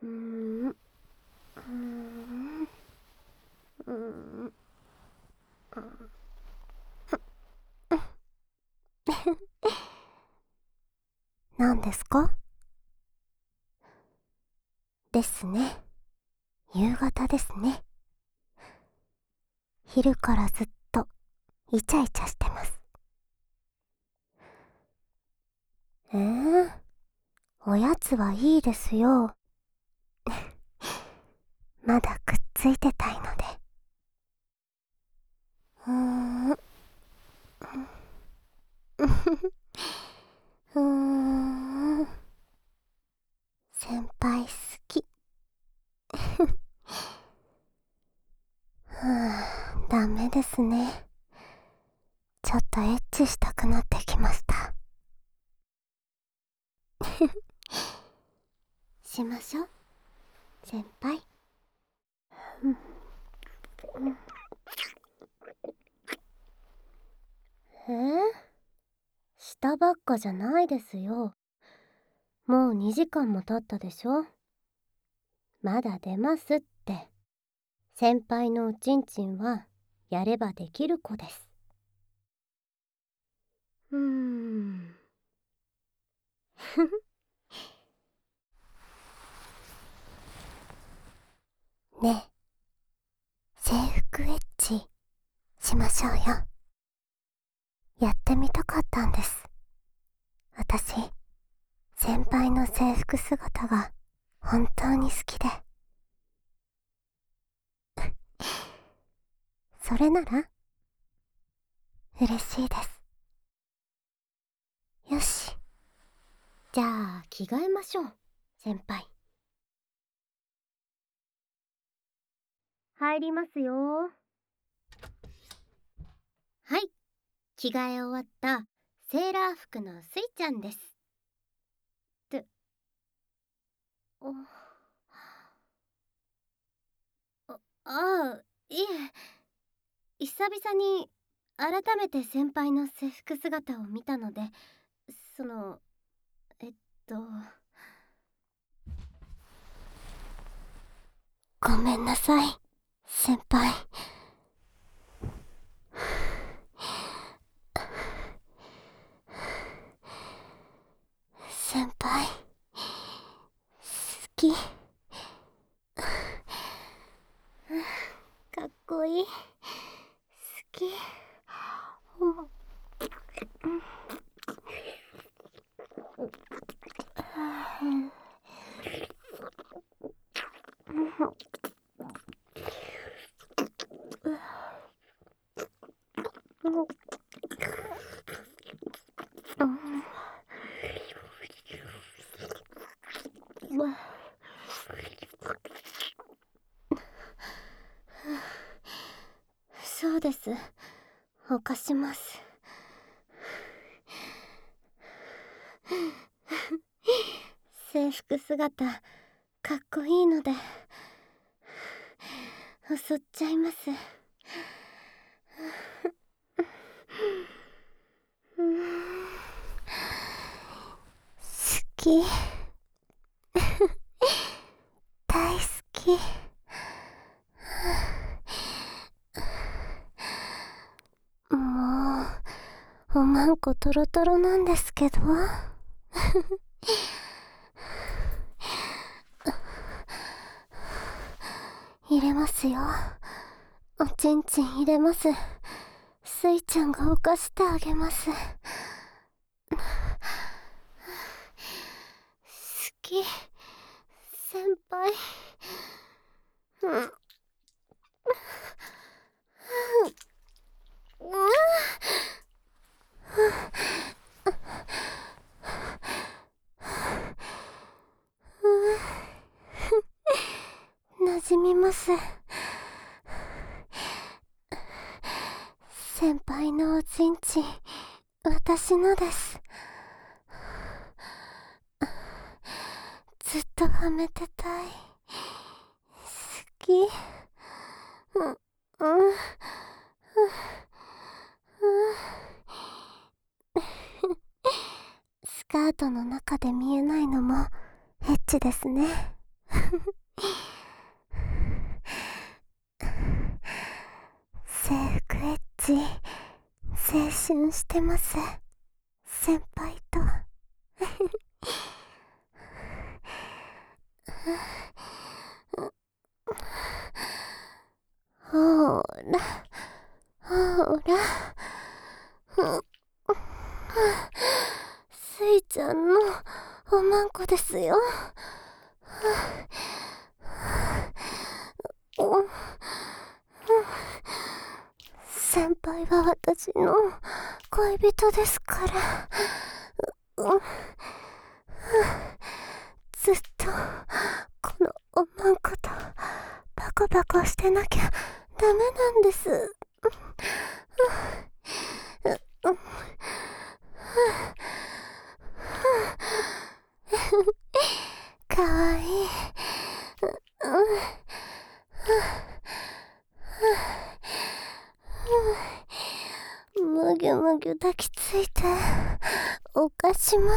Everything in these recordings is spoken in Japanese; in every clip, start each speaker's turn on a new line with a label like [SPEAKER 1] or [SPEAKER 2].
[SPEAKER 1] うーん、うーん、うーん、何ですか？ですね。夕方ですね。昼からずっとイチャイチャしてます。おやつはいいですよ。まだくっついてたいので。うーん、うーん、先輩好き。ダメですね。ちょっとエッチしたくなってきました。しましょう、先輩。したばっかじゃないですよ。もう2時間も経ったでしょ。まだ出ますって。先輩のおちんちんはやればできる子です。ねえ、制服エッチしましょうよ。やってみたかったんです。私、先輩の制服姿が本当に好きで。それなら嬉しいです。よし、じゃあ着替えましょう、先輩。入りますよ。はい、着替え終わったセーラー服のスイちゃんです。ああ、いえ、久々に改めて先輩の制服姿を見たので、その、えっとごめんなさい、先輩。先輩、好き。かっこいい。好き。そうです。犯します。制服姿かっこいいので襲っちゃいます。好き。大好き。もうおまんこトロトロなんですけど。入れますよ。おちんちん入れます。スイちゃんが犯してあげます。好き、先輩。馴染みます。先輩のおちんちん、私のです。ずっとはめてたい。好き。うん、うん、スカートの中で見えないのもエッチですね。 制服エッジ青春してます、先輩と。ほーらほーら、スイちゃんのおまんこですよ。先輩は私の恋人ですから。ずっとこのおまんことパコパコしてなきゃダメなんです。かわいい。むぎゅむぎゅ抱きついておかします。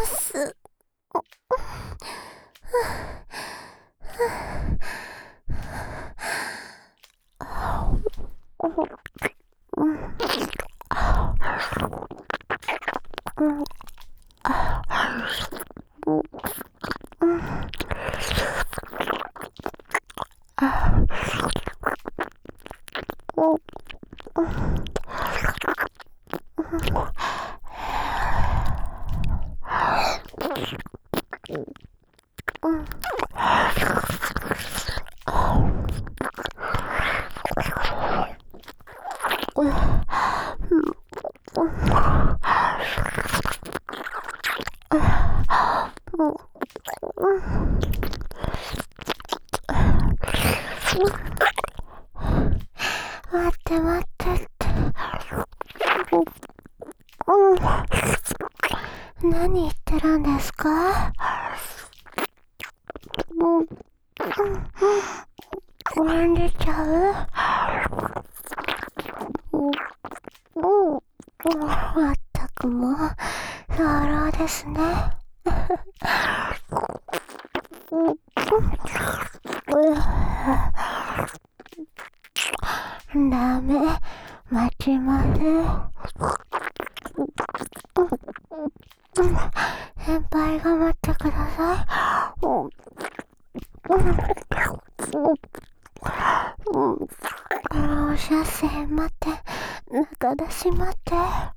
[SPEAKER 1] 待って待ってって。何言ってるんですか？なんでちゃう？まったくもう、早漏ですね。ダメ、待ちません。先輩が待ってください。放射線待って、中出し待って。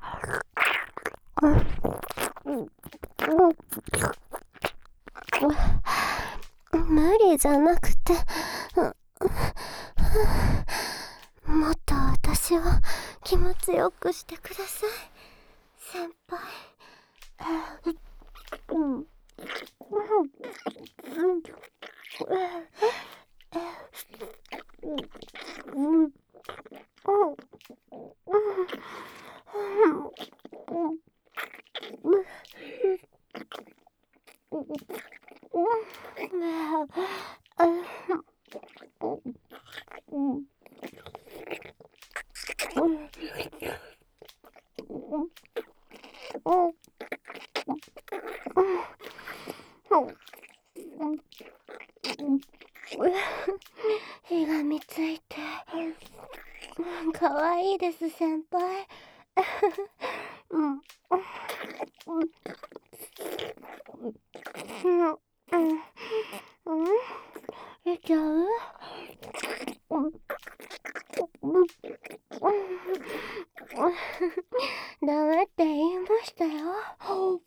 [SPEAKER 1] 無理じゃなくて、もっと私を気持ちよくしてください、先輩。ひがみついてかわいいです、先輩。出ちゃう？ダメって言いましたよ。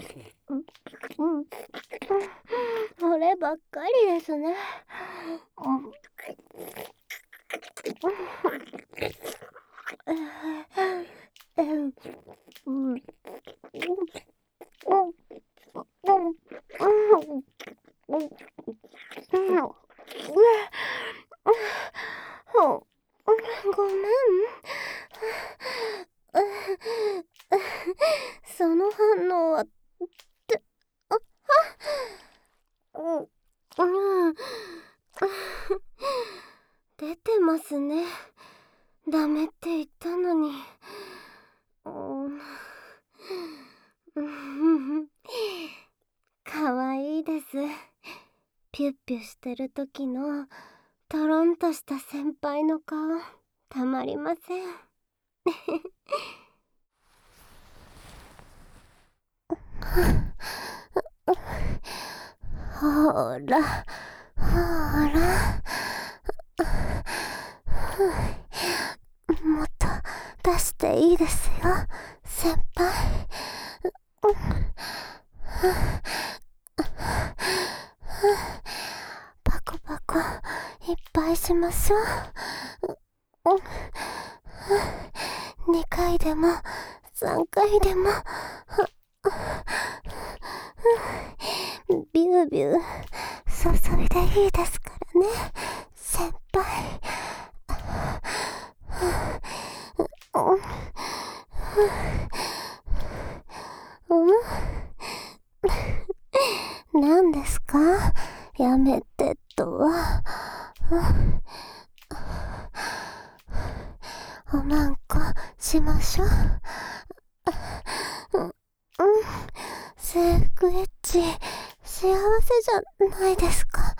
[SPEAKER 1] そればっかりですね。ごめん。その反応は出てますね。ダメって言ったのに。かわいいです。 ピュッピュしてる時のトロンとした先輩の顔、たまりません。ほらほら、もっと出していいですよ、先輩。パコパコいっぱいしましょう。2回でも3回でもビュービュー注いでいいですからね、先輩。何ですか、やめてとは。おまんこしましょう。制服エッチ幸せじゃないですか。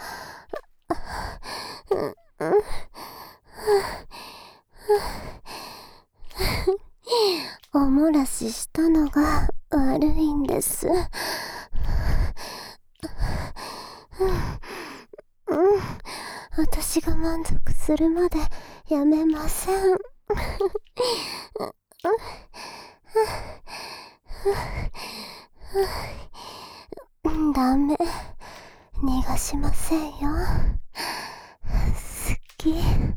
[SPEAKER 1] お漏らししたのが悪いんです。私が満足するまでやめません。ダメ、逃がしませんよ。好き。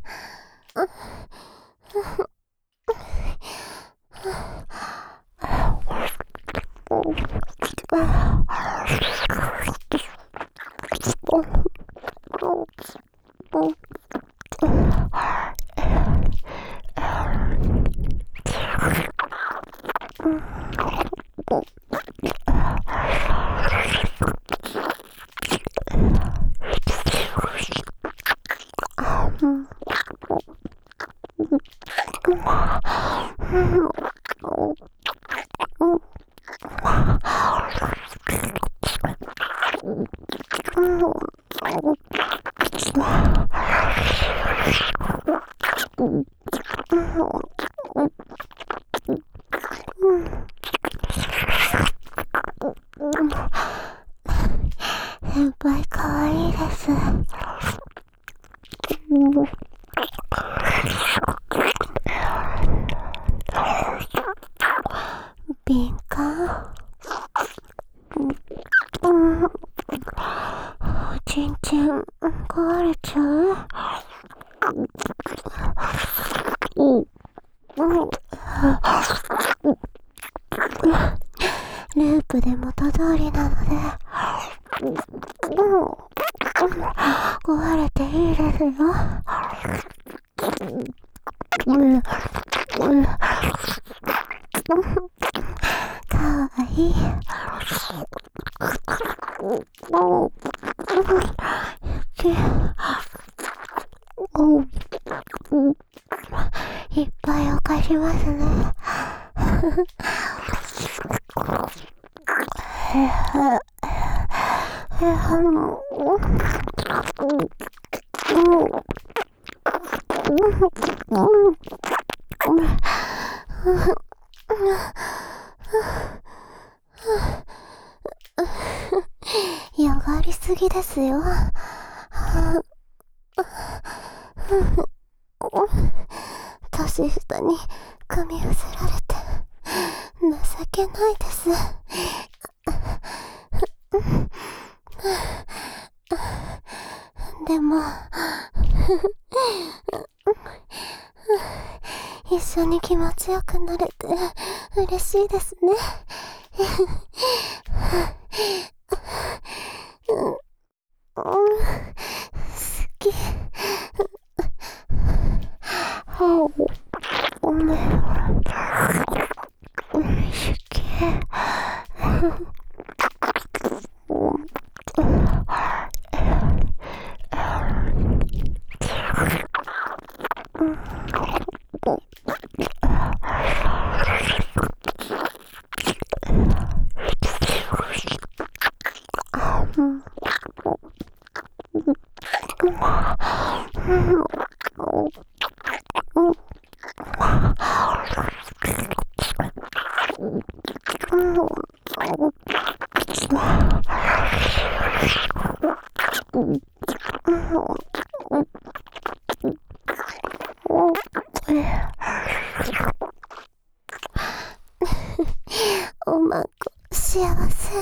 [SPEAKER 1] 先輩かわいいです。敏感。おちんちん壊れちゃう。ループで元通りなので壊れていいですよ。かわいい。いっぱいお貸しますね。嫌がりすぎですよ。年下に組み寄せられて情けないです。でも一緒に気持ちよくなれて嬉しいですね。好き。 おまんこ幸せ。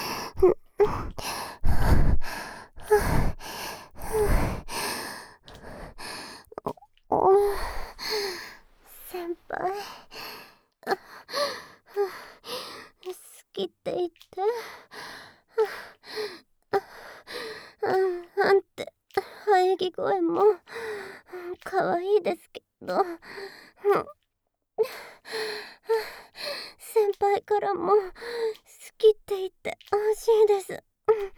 [SPEAKER 1] 先輩、好きって言って、あんて喘ぎ声も可愛いですけど、先輩からも好きって言ってほしいです。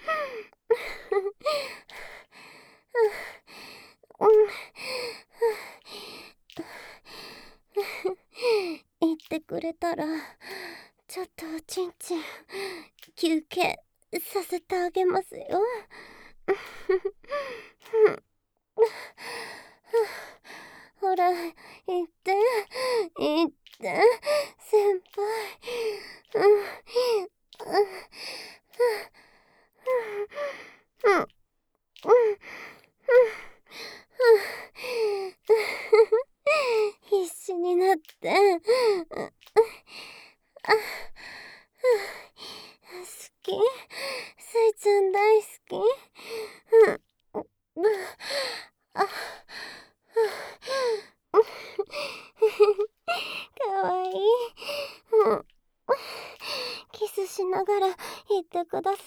[SPEAKER 1] 言ってくれたらちょっとおちんちん休憩させてあげますよ。ほら言って言って先輩。必死になって好き、スイちゃん大好き。かわいい。キスしながら言ってください。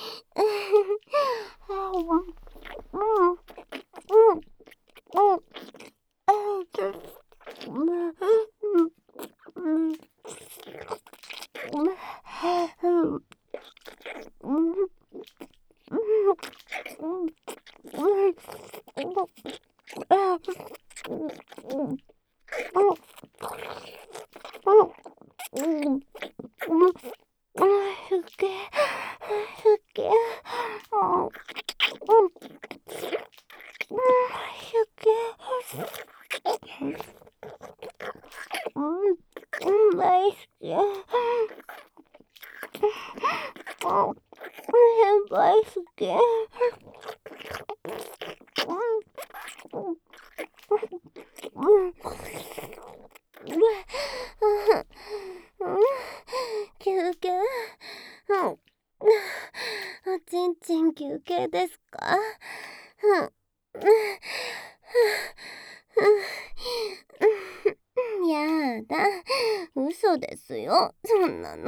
[SPEAKER 1] 大好き。大好き。休憩？おちんちん休憩ですか？やだ、嘘ですよ、そんなの。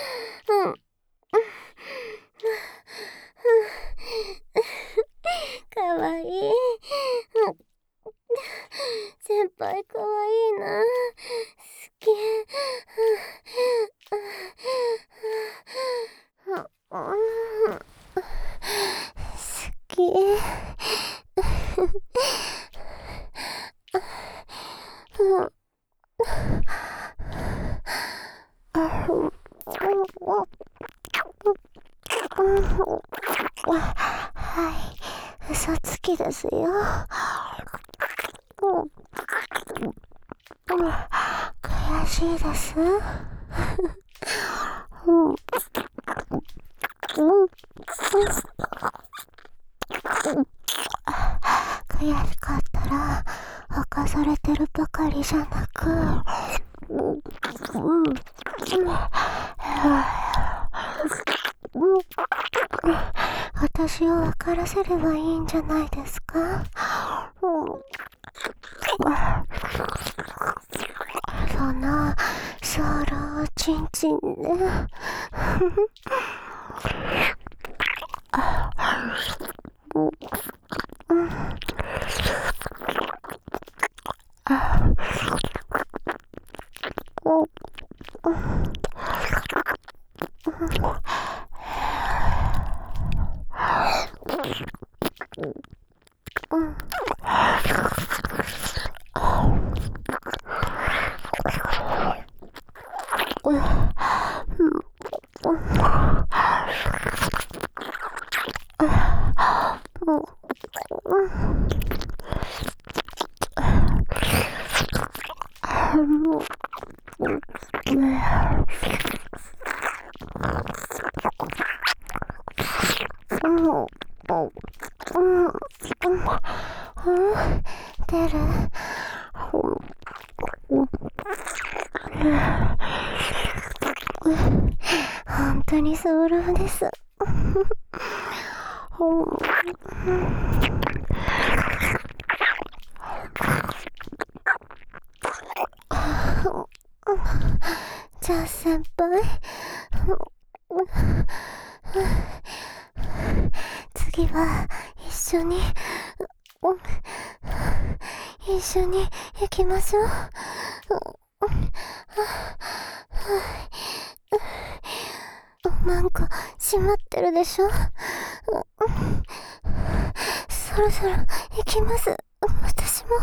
[SPEAKER 1] かわいい。先輩かわいいな。好き。好き。はい、嘘つきですよ。悔しいです。悔しかったら犯されてるばかりじゃなく、私を分からせればいいんじゃないですか。そのソロをチンチンで出る。本当にソウルです。じゃあ先輩、次は一緒に行きましょう。おまんこ閉まってるでしょ。そろそろ行きます。私も。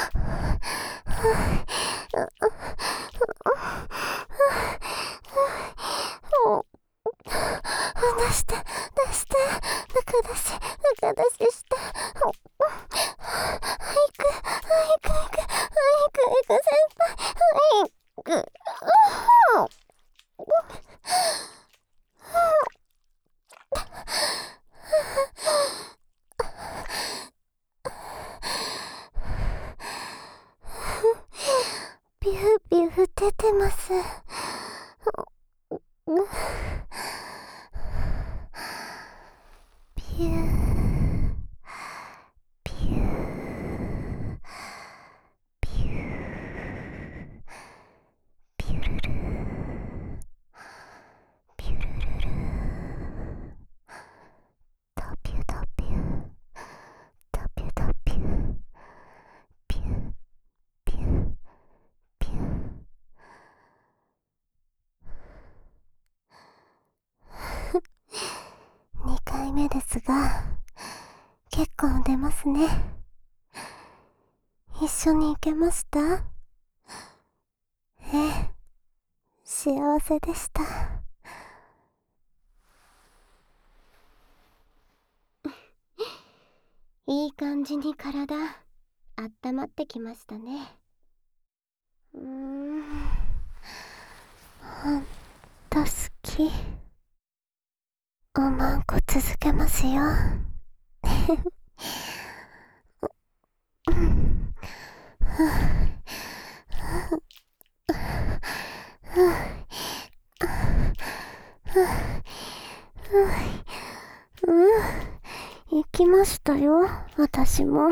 [SPEAKER 1] 出して中出しして。行く先輩。行く。ビュービュー出てます。ビュー2回目ですが、結構出ますね。一緒に行けました？ええ、幸せでした。いい感じに体、温まってきましたね。ほんと好き。おまんこ続けますよ。行きましたよ、私も。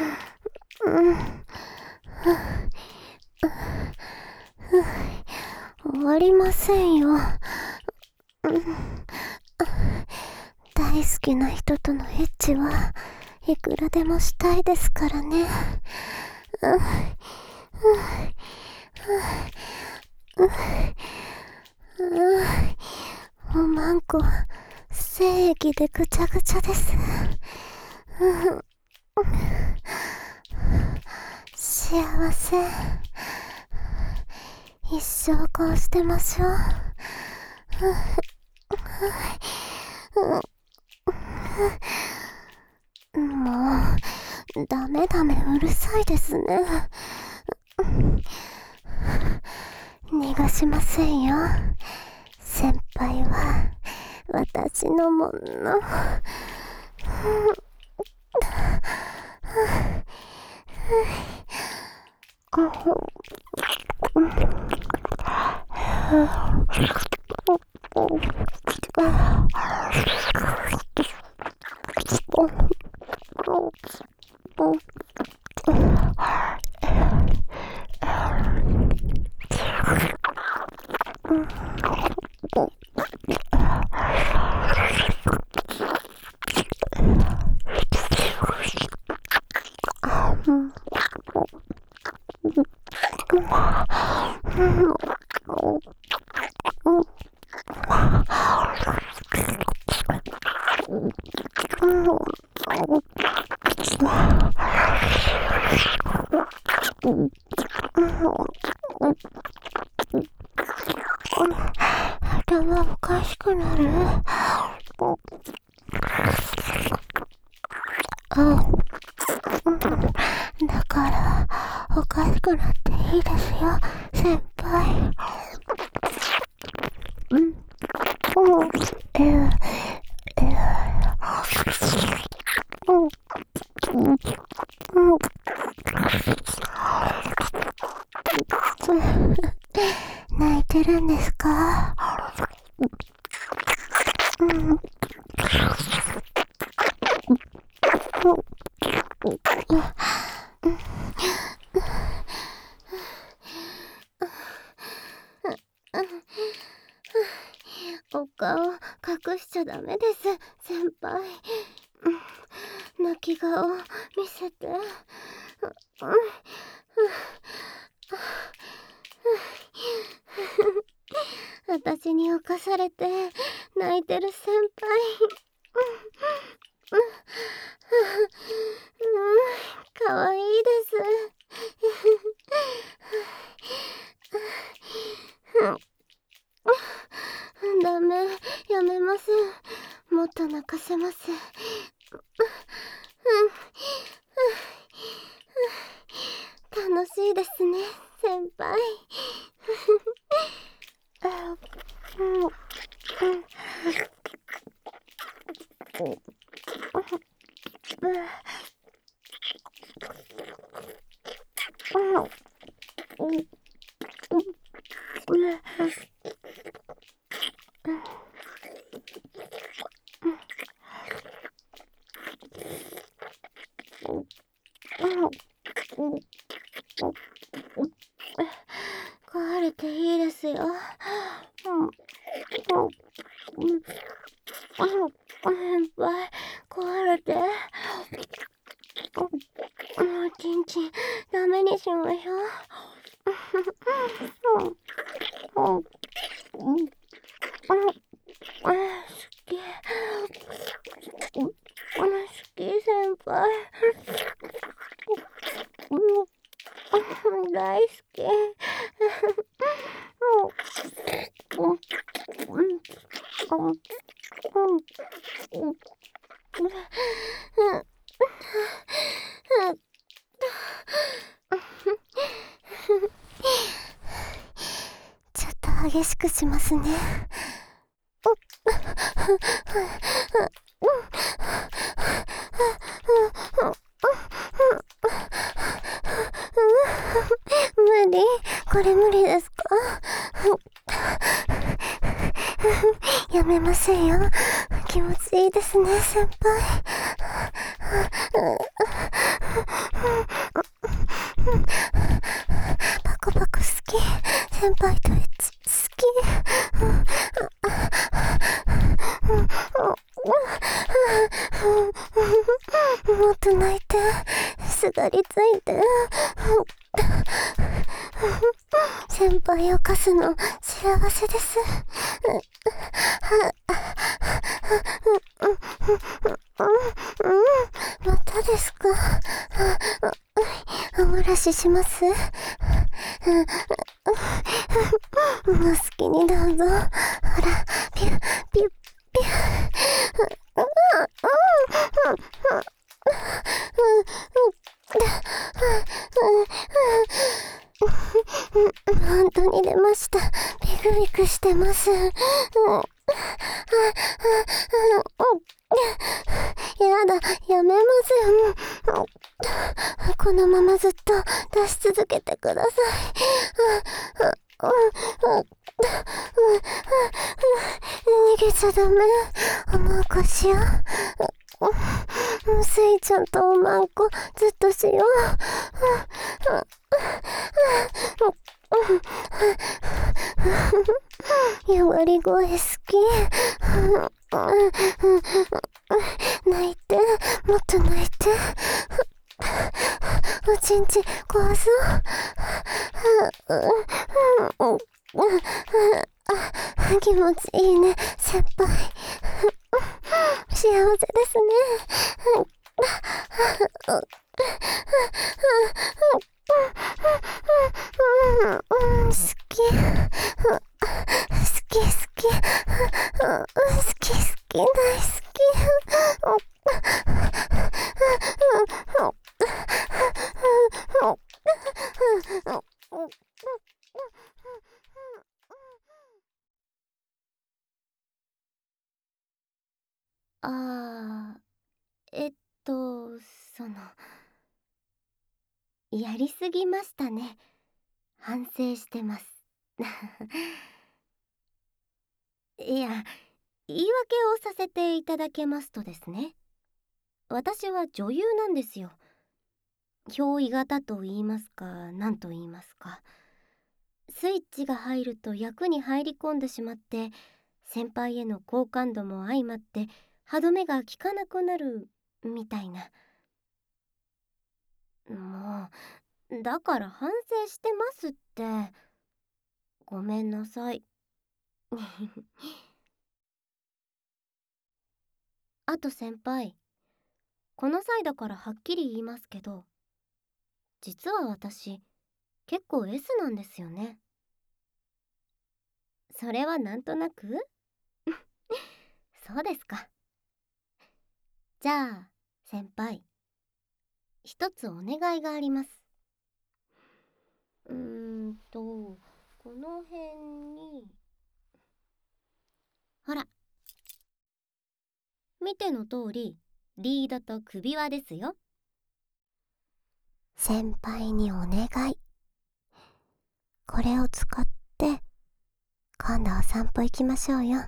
[SPEAKER 1] 終わりませんよ。大好きな人とのエッチはいくらでもしたいですからね。おまんこ精液でぐちゃぐちゃです。幸せ。一生こうしてましょう。もうダメうるさいですね。逃がしませんよ。先輩は私のもの。頭おかしくなる。だからおかしくなっていいですよ、先輩。 ちゃダメです先輩。泣き顔見せて。私に侵されて泣いてる先輩。かわいいです。ダメ、やめません。もっと泣かせます。楽しいですね先輩。壊れていいですよ。先輩、壊れて。もうちんちんダメにしましょう。好き。好き先輩。大好き。ちょっと激しくしますね。無理、これ無理ですか？やめませんよ。気持ちいいですね先輩。パコパコ好き。先輩とエッチ好き。もっと泣いて、すがりついて。先輩を犯すの幸せです。またですか？お漏らしします。お好きにどうぞ。ほら、ピュッピュッピュッ。本当に出ました。ビクビクしてます。やだ、やめます。このままずっと出し続けてください。逃げちゃダメ。おまんこしよう。スイちゃんとおまんこずっとしよう。やわり声好き。泣いて、もっと泣いて。おちんち壊そう。気持ちいいね先輩。幸せですね。好き。好き好き。好き好き大好き。あー、えっと、その、やりすぎましたね。反省してます。いや、言い訳をさせていただけますとですね、私は女優なんですよ。憑依型と言いますか、何と言いますか。スイッチが入ると役に入り込んでしまって、 先輩への好感度も相まって歯止めが効かなくなるみたいな。もうだから反省してますって。ごめんなさい。あと先輩、この際だからはっきり言いますけど、実は私結構 S なんですよね。それはなんとなくそうですか。じゃあ先輩、一つお願いがあります。この辺に、ほら、見ての通りリードと首輪ですよ。先輩にお願い。これを使って今度お散歩行きましょうよ。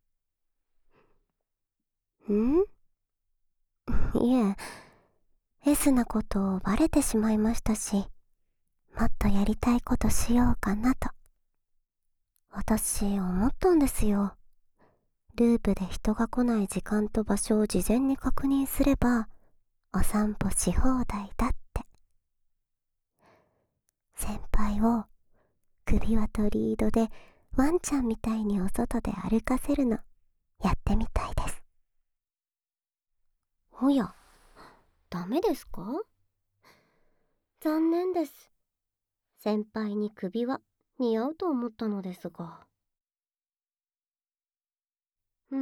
[SPEAKER 1] んいえ、S なことをバレてしまいましたし、もっとやりたいことしようかなと。私思ったんですよ。ループで人が来ない時間と場所を事前に確認すればお散歩し放題だって。先輩を首輪とリードでワンちゃんみたいにお外で歩かせるのやってみたいです。おや、ダメですか？残念です。先輩に首輪似合うと思ったのですが。うん。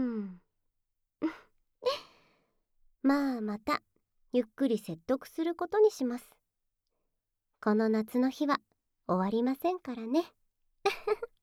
[SPEAKER 1] まあまたゆっくり説得することにします。この夏の日は終わりませんからね。